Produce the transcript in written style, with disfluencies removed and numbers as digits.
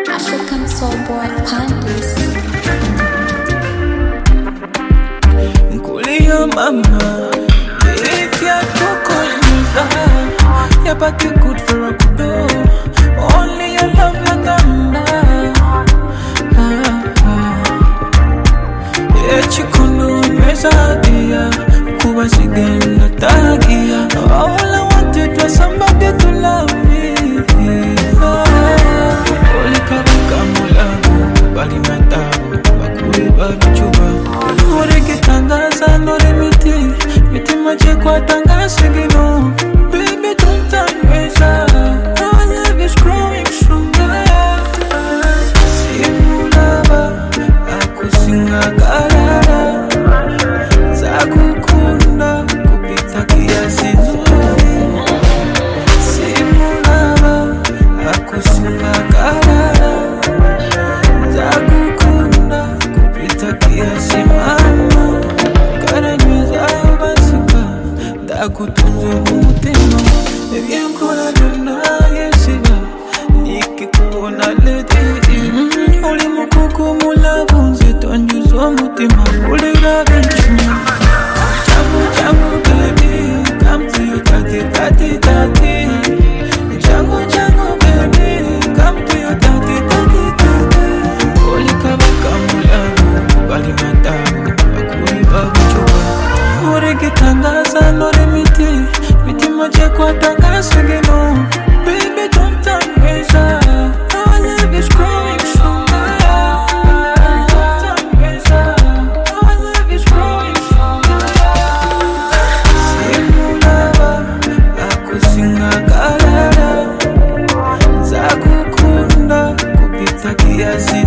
African soul boy Pandis. Mkulia mama, if ya toko niza, ya baki good for a kudo. Only your love matanda. Chikono pesa dia, kuba sigena tagia. All I wanted was somebody to love me. Oli kabika mulago, bali matago, bakuri babichuba. Ore kitangaza nore miti mache kwa tanga sigino. Baby don't tangeza, our love is growing stronger. Simulaba, akusinga karara. Zakukunda, kupita kiasi nzuri. Simulaba, akusinga karara. Zakukunda, kupita kiasi mama. Karanyuza basika, dakutunze mumutima. Ebyenkora byonna yesiga, nikikubona leti. Oli mukukumula bunze tonjuza omutima. Ulira benchuma. Jangu baby, come to your daddy. Jangu baby, come to your daddy. Oli kabaka mulago, bali matago, bakuri babichuba. Ore kitangaza nore miti mache kwa tanga sigino. Baby don't tangeza, our love is growing stronger. Our love is growing stronger. Simulaba, akusinga karara. Zakukunda, kupita kiasi